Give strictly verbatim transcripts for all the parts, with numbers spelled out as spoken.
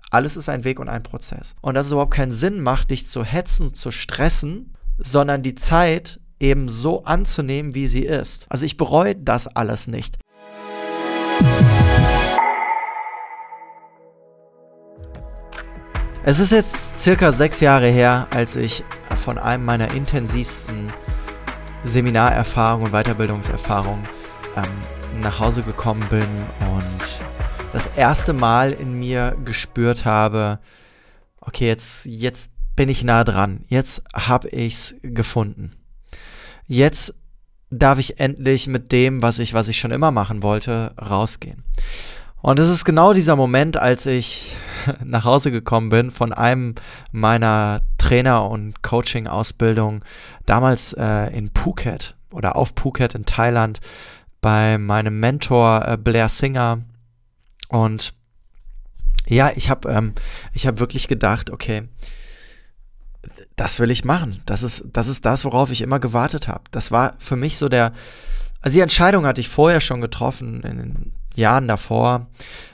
Alles ist ein Weg und ein Prozess. Und dass es überhaupt keinen Sinn macht, dich zu hetzen, zu stressen, sondern die Zeit eben so anzunehmen, wie sie ist. Also ich bereue das alles nicht. Es ist jetzt circa sechs Jahre her, als ich von einem meiner intensivsten Seminarerfahrungen und Weiterbildungserfahrungen ähm, nach Hause gekommen bin und das erste Mal in mir gespürt habe, okay, jetzt, jetzt bin ich nah dran, jetzt habe ich's gefunden. Jetzt darf ich endlich mit dem, was ich, was ich schon immer machen wollte, rausgehen. Und es ist genau dieser Moment, als ich nach Hause gekommen bin von einem meiner Trainer- und Coaching-Ausbildung, damals äh, in Phuket oder auf Phuket in Thailand, bei meinem Mentor äh, Blair Singer. Und ja, ich habe ähm, ich hab wirklich gedacht, okay, das will ich machen. Das ist, das ist das, worauf ich immer gewartet habe. Das war für mich so der, also die Entscheidung hatte ich vorher schon getroffen, in den Jahren davor.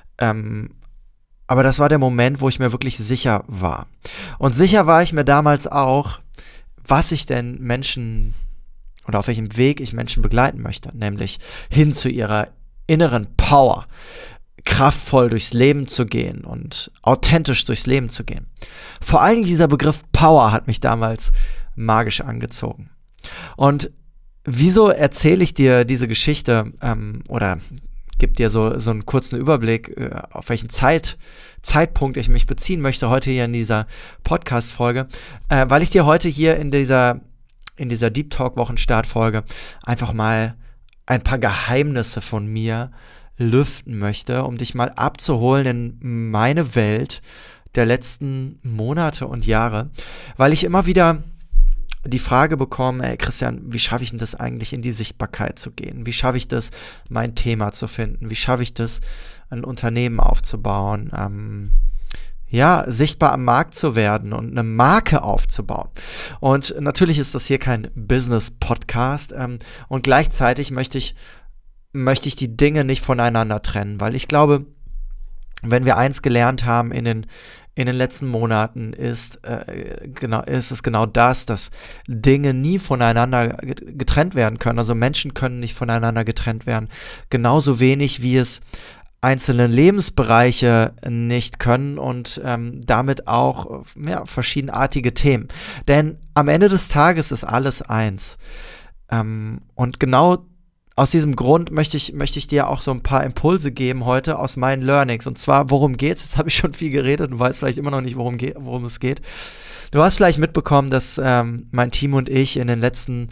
Ähm, aber das war der Moment, wo ich mir wirklich sicher war. Und sicher war ich mir damals auch, was ich denn Menschen oder auf welchem Weg ich Menschen begleiten möchte. Nämlich hin zu ihrer inneren Power. Kraftvoll durchs Leben zu gehen und authentisch durchs Leben zu gehen. Vor allem dieser Begriff Power hat mich damals magisch angezogen. Und wieso erzähle ich dir diese Geschichte ähm, oder gebe dir so, so einen kurzen Überblick, äh, auf welchen Zeit, Zeitpunkt ich mich beziehen möchte heute hier in dieser Podcast-Folge, äh, weil ich dir heute hier in dieser, in dieser Deep Talk-Wochenstartfolge einfach mal ein paar Geheimnisse von mir lüften möchte, um dich mal abzuholen in meine Welt der letzten Monate und Jahre, weil ich immer wieder die Frage bekomme, ey Christian, wie schaffe ich denn das eigentlich, in die Sichtbarkeit zu gehen? Wie schaffe ich das, mein Thema zu finden? Wie schaffe ich das, ein Unternehmen aufzubauen? Ähm, ja, sichtbar am Markt zu werden und eine Marke aufzubauen. Und natürlich ist das hier kein Business-Podcast ähm, und gleichzeitig möchte ich möchte ich die Dinge nicht voneinander trennen, weil ich glaube, wenn wir eins gelernt haben in den, in den letzten Monaten, ist, äh, genau, ist es genau das, dass Dinge nie voneinander getrennt werden können. Also Menschen können nicht voneinander getrennt werden. Genauso wenig, wie es einzelne Lebensbereiche nicht können und ähm, damit auch ja, verschiedenartige Themen. Denn am Ende des Tages ist alles eins. Ähm, und genau aus diesem Grund möchte ich, möchte ich dir auch so ein paar Impulse geben heute aus meinen Learnings. Und zwar, worum geht's? Jetzt habe ich schon viel geredet und weiß vielleicht immer noch nicht, worum, ge- worum es geht. Du hast vielleicht mitbekommen, dass ähm, mein Team und ich in den letzten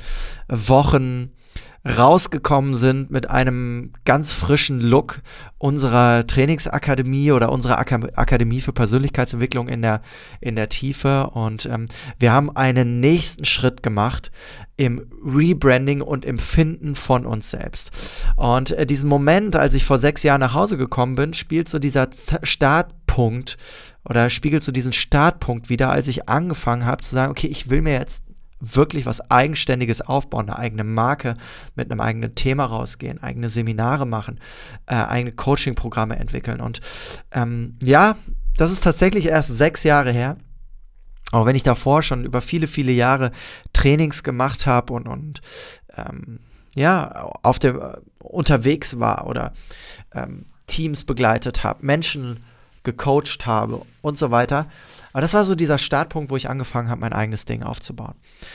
Wochen rausgekommen sind mit einem ganz frischen Look unserer Trainingsakademie oder unserer Ak- Akademie für Persönlichkeitsentwicklung in der, in der Tiefe. Und ähm, wir haben einen nächsten Schritt gemacht im Rebranding und im Finden von uns selbst. Und äh, diesen Moment, als ich vor sechs Jahren nach Hause gekommen bin, spielt so dieser Z- Startpunkt oder spiegelt so diesen Startpunkt wieder, als ich angefangen habe zu sagen, okay, ich will mir jetzt wirklich was Eigenständiges aufbauen, eine eigene Marke mit einem eigenen Thema rausgehen, eigene Seminare machen, äh, eigene Coaching-Programme entwickeln. Und ähm, ja, das ist tatsächlich erst sechs Jahre her. Auch wenn ich davor schon über viele, viele Jahre Trainings gemacht habe und, und ähm, ja, auf dem äh, unterwegs war oder ähm, Teams begleitet habe, Menschen gecoacht habe und so weiter. Aber das war so dieser Startpunkt, wo ich angefangen habe, mein eigenes Ding aufzubauen.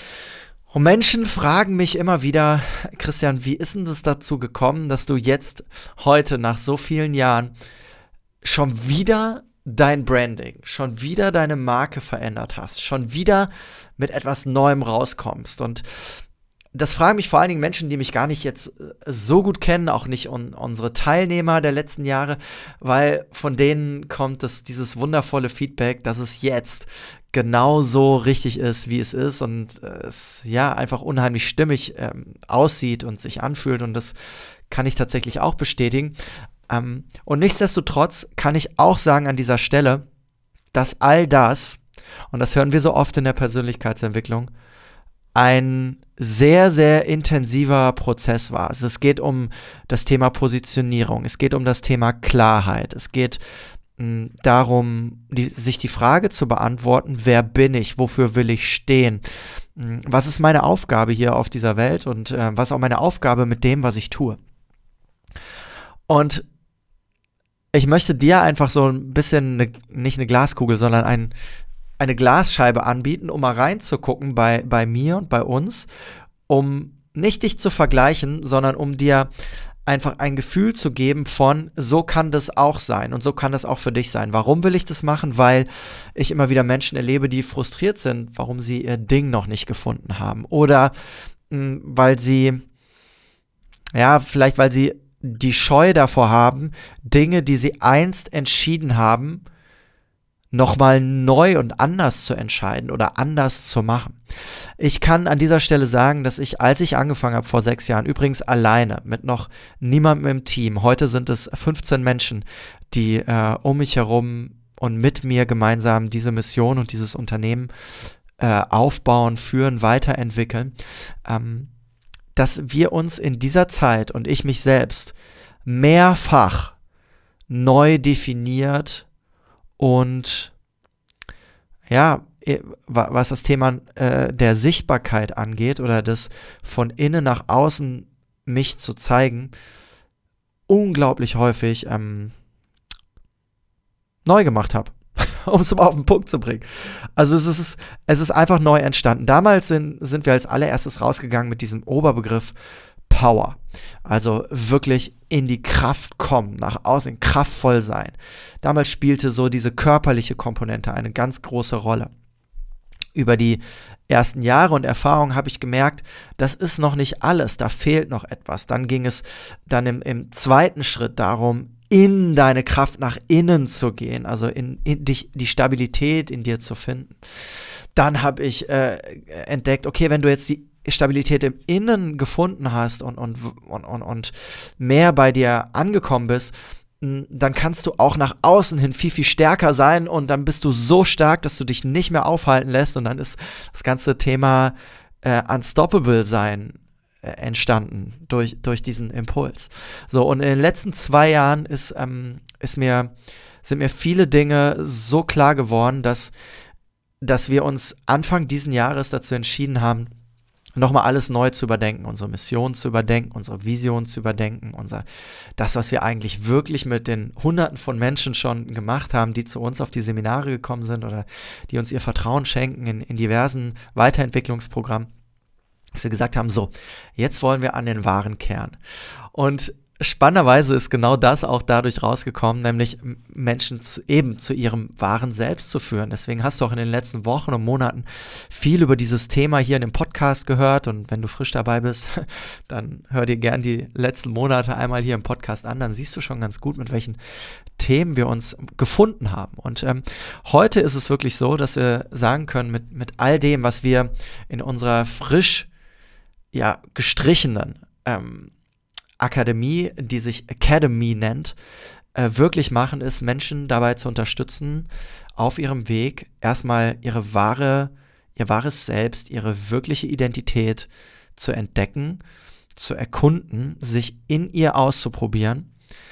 Und Menschen fragen mich immer wieder, Christian, wie ist denn das dazu gekommen, dass du jetzt heute nach so vielen Jahren schon wieder dein Branding, schon wieder deine Marke verändert hast, schon wieder mit etwas Neuem rauskommst? Und das fragen mich vor allen Dingen Menschen, die mich gar nicht jetzt so gut kennen, auch nicht un- unsere Teilnehmer der letzten Jahre, weil von denen kommt das, dieses wundervolle Feedback, dass es jetzt genau so richtig ist, wie es ist und äh, es ja einfach unheimlich stimmig ähm, aussieht und sich anfühlt, und das kann ich tatsächlich auch bestätigen. Ähm, und nichtsdestotrotz kann ich auch sagen an dieser Stelle, dass all das, und das hören wir so oft in der Persönlichkeitsentwicklung, ein sehr, sehr intensiver Prozess war. Also es geht um das Thema Positionierung, es geht um das Thema Klarheit, es geht mh, darum, die, sich die Frage zu beantworten, wer bin ich, wofür will ich stehen, mh, was ist meine Aufgabe hier auf dieser Welt und äh, was ist auch meine Aufgabe mit dem, was ich tue. Und ich möchte dir einfach so ein bisschen, eine, nicht eine Glaskugel, sondern ein, eine Glasscheibe anbieten, um mal reinzugucken bei, bei mir und bei uns, um nicht dich zu vergleichen, sondern um dir einfach ein Gefühl zu geben von, so kann das auch sein und so kann das auch für dich sein. Warum will ich das machen? Weil ich immer wieder Menschen erlebe, die frustriert sind, warum sie ihr Ding noch nicht gefunden haben. Oder mh, weil sie, ja, vielleicht weil sie die Scheu davor haben, Dinge, die sie einst entschieden haben, nochmal neu und anders zu entscheiden oder anders zu machen. Ich kann an dieser Stelle sagen, dass ich, als ich angefangen habe vor sechs Jahren, übrigens alleine, mit noch niemandem im Team, heute sind es fünfzehn Menschen, die äh, um mich herum und mit mir gemeinsam diese Mission und dieses Unternehmen äh, aufbauen, führen, weiterentwickeln, ähm, dass wir uns in dieser Zeit und ich mich selbst mehrfach neu definiert und ja, was das Thema äh, der Sichtbarkeit angeht oder das von innen nach außen mich zu zeigen, unglaublich häufig ähm, neu gemacht habe, um es mal auf den Punkt zu bringen. Also es ist, es ist einfach neu entstanden. Damals sind, sind wir als allererstes rausgegangen mit diesem Oberbegriff Power. Also wirklich in die Kraft kommen, nach außen kraftvoll sein. Damals spielte so diese körperliche Komponente eine ganz große Rolle. Über die ersten Jahre und Erfahrungen habe ich gemerkt, das ist noch nicht alles, da fehlt noch etwas. Dann ging es dann im, im zweiten Schritt darum, in deine Kraft nach innen zu gehen, also in, in dich, die Stabilität in dir zu finden. Dann habe ich äh, entdeckt, okay, wenn du jetzt die Stabilität im Innen gefunden hast und, und, und, und, und mehr bei dir angekommen bist, dann kannst du auch nach außen hin viel, viel stärker sein und dann bist du so stark, dass du dich nicht mehr aufhalten lässt und dann ist das ganze Thema äh, Unstoppable sein äh, entstanden durch, durch diesen Impuls. So, und in den letzten zwei Jahren ist, ähm, ist mir, sind mir viele Dinge so klar geworden, dass, dass wir uns Anfang diesen Jahres dazu entschieden haben, nochmal alles neu zu überdenken, unsere Mission zu überdenken, unsere Vision zu überdenken, unser, das, was wir eigentlich wirklich mit den Hunderten von Menschen schon gemacht haben, die zu uns auf die Seminare gekommen sind oder die uns ihr Vertrauen schenken in, in diversen Weiterentwicklungsprogrammen, dass wir gesagt haben, so, jetzt wollen wir an den wahren Kern. Und spannenderweise ist genau das auch dadurch rausgekommen, nämlich Menschen zu, eben zu ihrem wahren Selbst zu führen. Deswegen hast du auch in den letzten Wochen und Monaten viel über dieses Thema hier in dem Podcast gehört und wenn du frisch dabei bist, dann hör dir gern die letzten Monate einmal hier im Podcast an, dann siehst du schon ganz gut, mit welchen Themen wir uns gefunden haben. Und ähm, heute ist es wirklich so, dass wir sagen können, mit, mit all dem, was wir in unserer frisch ja, gestrichenen ähm, Akademie, die sich Academy nennt, äh, wirklich machen, ist, Menschen dabei zu unterstützen, auf ihrem Weg erstmal ihre wahre, ihr wahres Selbst, ihre wirkliche Identität zu entdecken, zu erkunden, sich in ihr auszuprobieren,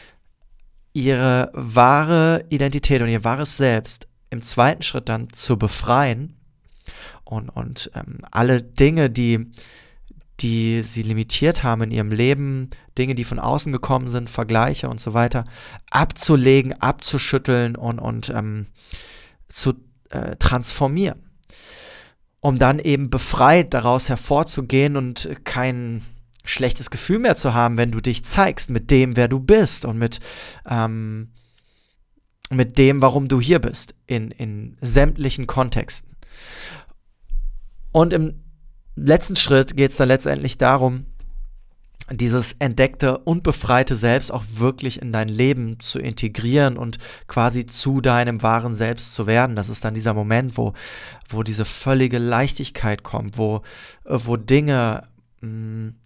ihre wahre Identität und ihr wahres Selbst im zweiten Schritt dann zu befreien und, und ähm, alle Dinge, die die sie limitiert haben in ihrem Leben, Dinge, die von außen gekommen sind, Vergleiche und so weiter, abzulegen, abzuschütteln und, und ähm, zu äh, transformieren. Um dann eben befreit daraus hervorzugehen und kein schlechtes Gefühl mehr zu haben, wenn du dich zeigst mit dem, wer du bist und mit, ähm, mit dem, warum du hier bist, in, in sämtlichen Kontexten. Und im letzten Schritt geht es dann letztendlich darum, dieses entdeckte und befreite Selbst auch wirklich in dein Leben zu integrieren und quasi zu deinem wahren Selbst zu werden. Das ist dann dieser Moment, wo, wo diese völlige Leichtigkeit kommt, wo, wo Dinge mh,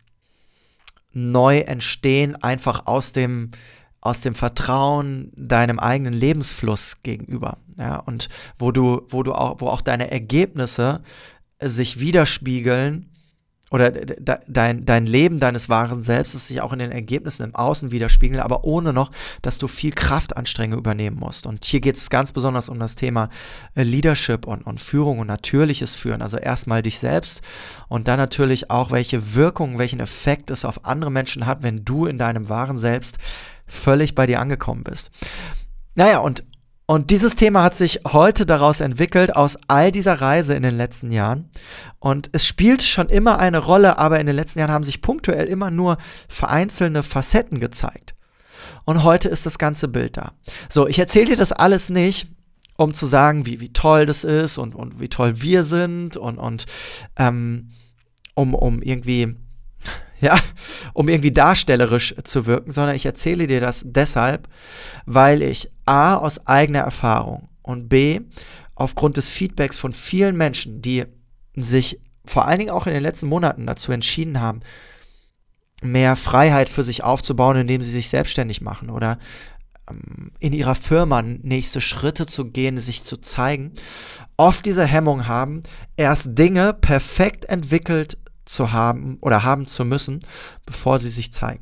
neu entstehen, einfach aus dem, aus dem Vertrauen deinem eigenen Lebensfluss gegenüber. Ja, und wo du, wo du auch, wo auch deine Ergebnisse sich widerspiegeln oder de, dein, dein Leben deines wahren Selbstes sich auch in den Ergebnissen im Außen widerspiegeln, aber ohne noch, dass du viel Kraftanstrengung übernehmen musst. Und hier geht es ganz besonders um das Thema äh, Leadership und, und Führung und natürliches Führen. Also erstmal dich selbst und dann natürlich auch, welche Wirkung, welchen Effekt es auf andere Menschen hat, wenn du in deinem wahren Selbst völlig bei dir angekommen bist. Naja, und Und dieses Thema hat sich heute daraus entwickelt, aus all dieser Reise in den letzten Jahren. Und es spielt schon immer eine Rolle, aber in den letzten Jahren haben sich punktuell immer nur vereinzelte Facetten gezeigt. Und heute ist das ganze Bild da. So, ich erzähle dir das alles nicht, um zu sagen, wie, wie toll das ist und, und wie toll wir sind und, und ähm, um, um irgendwie... Ja, um irgendwie darstellerisch zu wirken, sondern ich erzähle dir das deshalb, weil ich A, aus eigener Erfahrung und B, aufgrund des Feedbacks von vielen Menschen, die sich vor allen Dingen auch in den letzten Monaten dazu entschieden haben, mehr Freiheit für sich aufzubauen, indem sie sich selbstständig machen oder ähm, in ihrer Firma nächste Schritte zu gehen, sich zu zeigen, oft diese Hemmung haben, erst Dinge perfekt entwickelt zu haben oder haben zu müssen, bevor sie sich zeigen.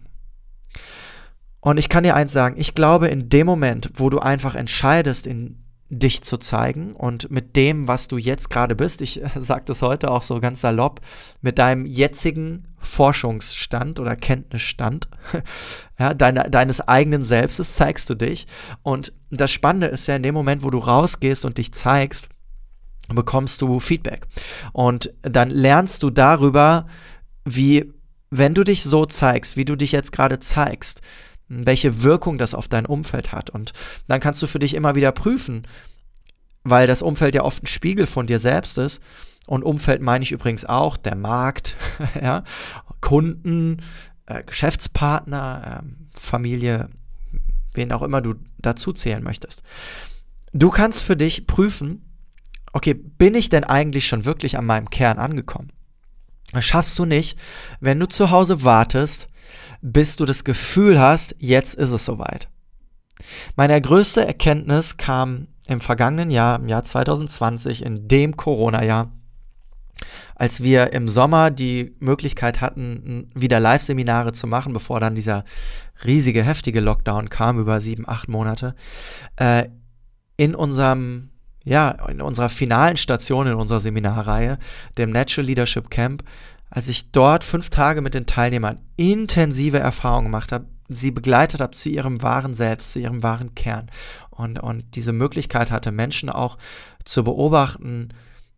Und ich kann dir eins sagen, ich glaube, in dem Moment, wo du einfach entscheidest, in dich zu zeigen und mit dem, was du jetzt gerade bist, ich äh, sage das heute auch so ganz salopp, mit deinem jetzigen Forschungsstand oder Kenntnisstand ja, deine, deines eigenen Selbstes zeigst du dich. Und das Spannende ist ja, in dem Moment, wo du rausgehst und dich zeigst, bekommst du Feedback. Und dann lernst du darüber, wie, wenn du dich so zeigst, wie du dich jetzt gerade zeigst, welche Wirkung das auf dein Umfeld hat. Und dann kannst du für dich immer wieder prüfen, weil das Umfeld ja oft ein Spiegel von dir selbst ist. Und Umfeld meine ich übrigens auch, der Markt, ja, Kunden, äh, Geschäftspartner, äh, Familie, wen auch immer du dazu zählen möchtest. Du kannst für dich prüfen, okay, bin ich denn eigentlich schon wirklich an meinem Kern angekommen? Das schaffst du nicht, wenn du zu Hause wartest, bis du das Gefühl hast, jetzt ist es soweit. Meine größte Erkenntnis kam im vergangenen Jahr, im Jahr zwanzig zwanzig, in dem Corona-Jahr, als wir im Sommer die Möglichkeit hatten, wieder Live-Seminare zu machen, bevor dann dieser riesige, heftige Lockdown kam, über sieben, acht Monate, äh, in unserem Ja, in unserer finalen Station in unserer Seminarreihe, dem Natural Leadership Camp, als ich dort fünf Tage mit den Teilnehmern intensive Erfahrungen gemacht habe, sie begleitet habe zu ihrem wahren Selbst, zu ihrem wahren Kern und, und diese Möglichkeit hatte, Menschen auch zu beobachten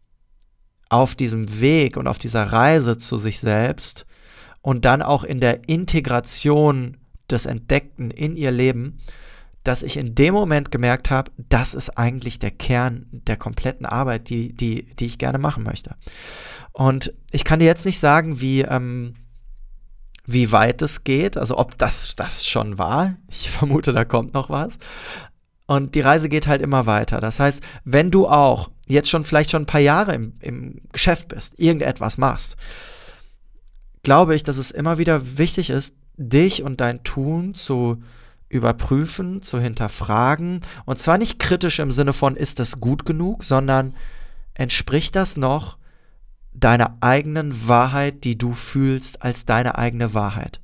auf diesem Weg und auf dieser Reise zu sich selbst und dann auch in der Integration des Entdeckten in ihr Leben, dass ich in dem Moment gemerkt habe, das ist eigentlich der Kern der kompletten Arbeit, die, die, die ich gerne machen möchte. Und ich kann dir jetzt nicht sagen, wie, ähm, wie weit es geht, also ob das das schon war. Ich vermute, da kommt noch was. Und die Reise geht halt immer weiter. Das heißt, wenn du auch jetzt schon vielleicht schon ein paar Jahre im, im Geschäft bist, irgendetwas machst, glaube ich, dass es immer wieder wichtig ist, dich und dein Tun zu überprüfen, zu hinterfragen und zwar nicht kritisch im Sinne von, ist das gut genug, sondern entspricht das noch deiner eigenen Wahrheit, die du fühlst als deine eigene Wahrheit.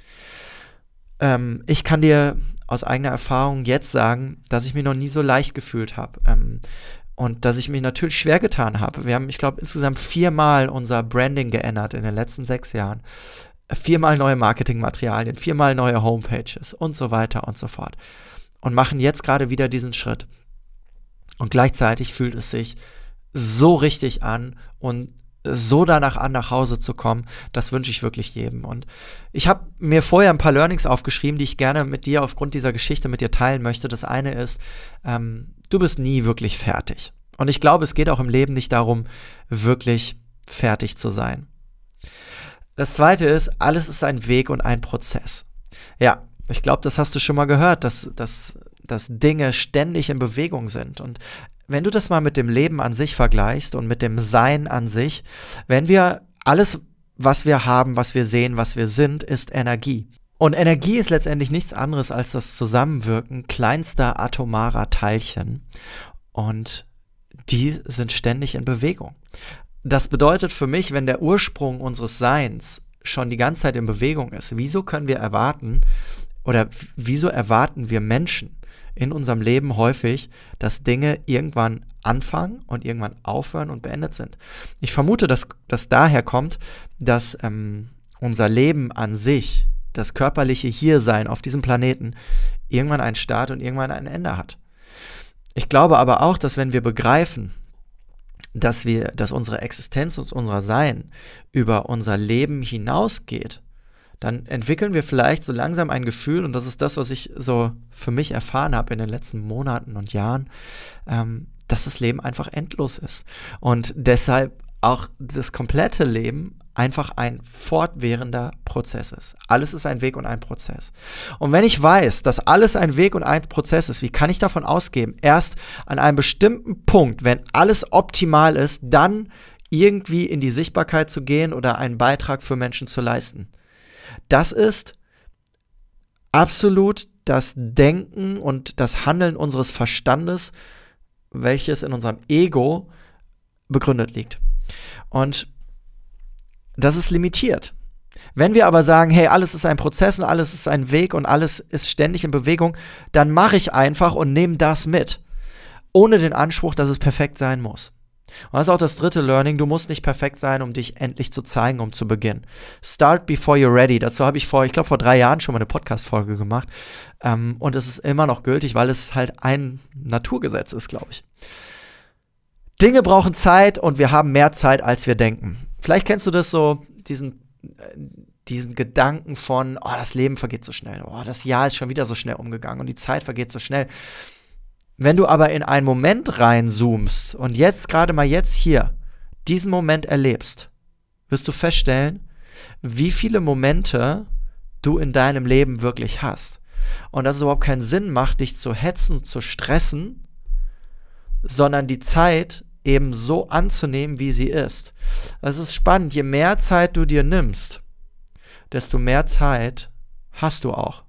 Ähm, ich kann dir aus eigener Erfahrung jetzt sagen, dass ich mich noch nie so leicht gefühlt habe ähm, und dass ich mich natürlich schwer getan habe. Wir haben, ich glaube, insgesamt viermal unser Branding geändert in den letzten sechs Jahren. Viermal neue Marketingmaterialien, viermal neue Homepages und so weiter und so fort. Und machen jetzt gerade wieder diesen Schritt. Und gleichzeitig fühlt es sich so richtig an und so danach an, nach Hause zu kommen, das wünsche ich wirklich jedem. Und ich habe mir vorher ein paar Learnings aufgeschrieben, die ich gerne mit dir aufgrund dieser Geschichte mit dir teilen möchte. Das eine ist, ähm, du bist nie wirklich fertig. Und ich glaube, es geht auch im Leben nicht darum, wirklich fertig zu sein. Das zweite ist, alles ist ein Weg und ein Prozess. Ja, ich glaube, das hast du schon mal gehört, dass, dass, dass Dinge ständig in Bewegung sind. Und wenn du das mal mit dem Leben an sich vergleichst und mit dem Sein an sich, wenn wir alles, was wir haben, was wir sehen, was wir sind, ist Energie. Und Energie ist letztendlich nichts anderes als das Zusammenwirken kleinster atomarer Teilchen. Und die sind ständig in Bewegung. das bedeutet für mich, wenn der Ursprung unseres Seins schon die ganze Zeit in Bewegung ist, wieso können wir erwarten oder w- wieso erwarten wir Menschen in unserem Leben häufig, dass Dinge irgendwann anfangen und irgendwann aufhören und beendet sind? Ich vermute, dass das daher kommt, dass ähm, unser Leben an sich, das körperliche Hiersein auf diesem Planeten, irgendwann einen Start und irgendwann ein Ende hat. Ich glaube aber auch, dass wenn wir begreifen, dass wir, dass unsere Existenz und unser Sein über unser Leben hinausgeht, dann entwickeln wir vielleicht so langsam ein Gefühl, und das ist das, was ich so für mich erfahren habe in den letzten Monaten und Jahren, ähm, dass das Leben einfach endlos ist. Und deshalb auch das komplette Leben einfach ein fortwährender Prozess ist. Alles ist ein Weg und ein Prozess. Und wenn ich weiß, dass alles ein Weg und ein Prozess ist, wie kann ich davon ausgehen, erst an einem bestimmten Punkt, wenn alles optimal ist, dann irgendwie in die Sichtbarkeit zu gehen oder einen Beitrag für Menschen zu leisten? Das ist absolut das Denken und das Handeln unseres Verstandes, welches in unserem Ego begründet liegt. Und das ist limitiert. Wenn wir aber sagen, hey, alles ist ein Prozess und alles ist ein Weg und alles ist ständig in Bewegung, dann mache ich einfach und nehme das mit, ohne den Anspruch, dass es perfekt sein muss. Und das ist auch das dritte Learning, du musst nicht perfekt sein, um dich endlich zu zeigen, um zu beginnen. Start before you're ready. Dazu habe ich vor, ich glaube vor drei Jahren schon mal eine Podcast-Folge gemacht. Ähm, und es ist immer noch gültig, weil es halt ein Naturgesetz ist, glaube ich. Dinge brauchen Zeit und wir haben mehr Zeit, als wir denken. Vielleicht kennst du das so, diesen, äh, diesen Gedanken von, oh, das Leben vergeht so schnell, oh, das Jahr ist schon wieder so schnell umgegangen und die Zeit vergeht so schnell. Wenn du aber in einen Moment reinzoomst und jetzt, gerade mal jetzt hier, diesen Moment erlebst, wirst du feststellen, wie viele Momente du in deinem Leben wirklich hast. Und dass es überhaupt keinen Sinn macht, dich zu hetzen, zu stressen, sondern die Zeit eben so anzunehmen, wie sie ist. Das ist spannend. Je mehr Zeit du dir nimmst, desto mehr Zeit hast du auch.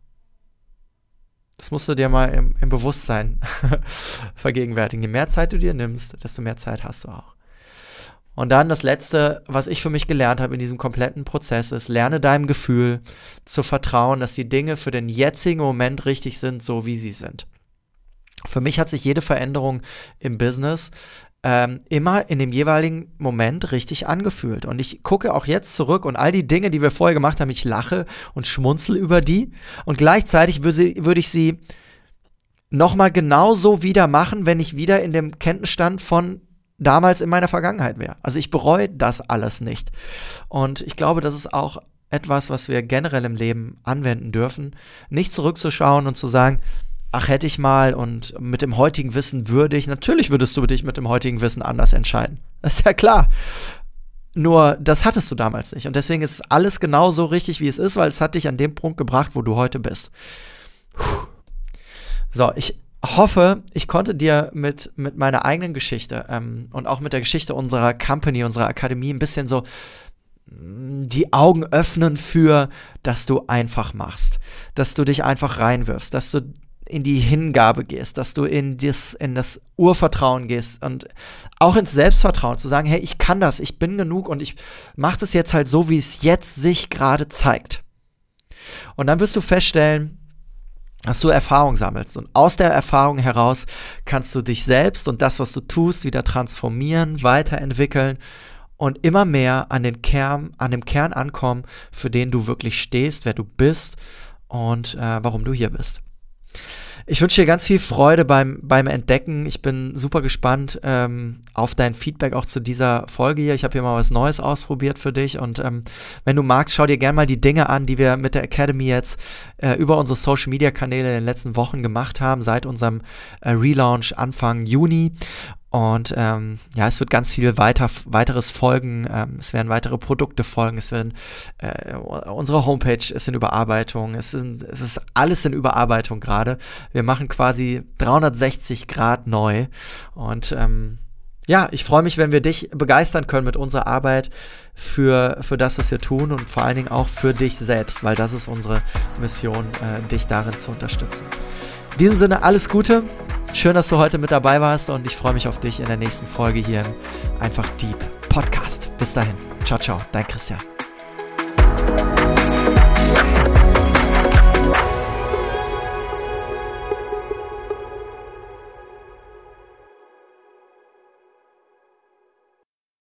Das musst du dir mal im, im Bewusstsein vergegenwärtigen. Je mehr Zeit du dir nimmst, desto mehr Zeit hast du auch. Und dann das Letzte, was ich für mich gelernt habe in diesem kompletten Prozess ist, lerne deinem Gefühl zu vertrauen, dass die Dinge für den jetzigen Moment richtig sind, so wie sie sind. Für mich hat sich jede Veränderung im Business ähm, immer in dem jeweiligen Moment richtig angefühlt. Und ich gucke auch jetzt zurück und all die Dinge, die wir vorher gemacht haben, ich lache und schmunzel über die. Und gleichzeitig würde, würde ich sie nochmal genauso wieder machen, wenn ich wieder in dem Kenntnisstand von damals in meiner Vergangenheit wäre. Also ich bereue das alles nicht. Und ich glaube, das ist auch etwas, was wir generell im Leben anwenden dürfen, nicht zurückzuschauen und zu sagen, ach, hätte ich mal und mit dem heutigen Wissen würde ich, natürlich würdest du dich mit dem heutigen Wissen anders entscheiden. Das ist ja klar. Nur, das hattest du damals nicht. Und deswegen ist alles genau so richtig, wie es ist, weil es hat dich an dem Punkt gebracht, wo du heute bist. Puh. So, ich hoffe, ich konnte dir mit, mit meiner eigenen Geschichte ähm, und auch mit der Geschichte unserer Company, unserer Akademie ein bisschen so die Augen öffnen für, dass du einfach machst, dass du dich einfach reinwirfst, dass du in die Hingabe gehst, dass du in das, in das Urvertrauen gehst und auch ins Selbstvertrauen, zu sagen, hey, ich kann das, ich bin genug und ich mache das jetzt halt so, wie es jetzt sich gerade zeigt. Und dann wirst du feststellen, dass du Erfahrung sammelst und aus der Erfahrung heraus kannst du dich selbst und das, was du tust, wieder transformieren, weiterentwickeln und immer mehr an den Kern, an dem Kern ankommen, für den du wirklich stehst, wer du bist und äh, warum du hier bist. Ich wünsche dir ganz viel Freude beim, beim Entdecken. Ich bin super gespannt ähm, auf dein Feedback auch zu dieser Folge hier. Ich habe hier mal was Neues ausprobiert für dich und ähm, wenn du magst, schau dir gerne mal die Dinge an, die wir mit der Academy jetzt äh, über unsere Social-Media-Kanäle in den letzten Wochen gemacht haben, seit unserem äh, Relaunch Anfang Juni. Und ähm, ja, es wird ganz viel weiter, weiteres folgen, ähm, es werden weitere Produkte folgen, es werden äh, unsere Homepage ist in Überarbeitung, es, sind, es ist alles in Überarbeitung gerade. Wir machen quasi dreihundertsechzig Grad neu und ähm, ja, ich freue mich, wenn wir dich begeistern können mit unserer Arbeit für, für das, was wir tun und vor allen Dingen auch für dich selbst, weil das ist unsere Mission, äh, dich darin zu unterstützen. In diesem Sinne, alles Gute. Schön, dass du heute mit dabei warst und ich freue mich auf dich in der nächsten Folge hier im Einfach Deep Podcast. Podcast. Bis dahin. Ciao, ciao. Dein Christian.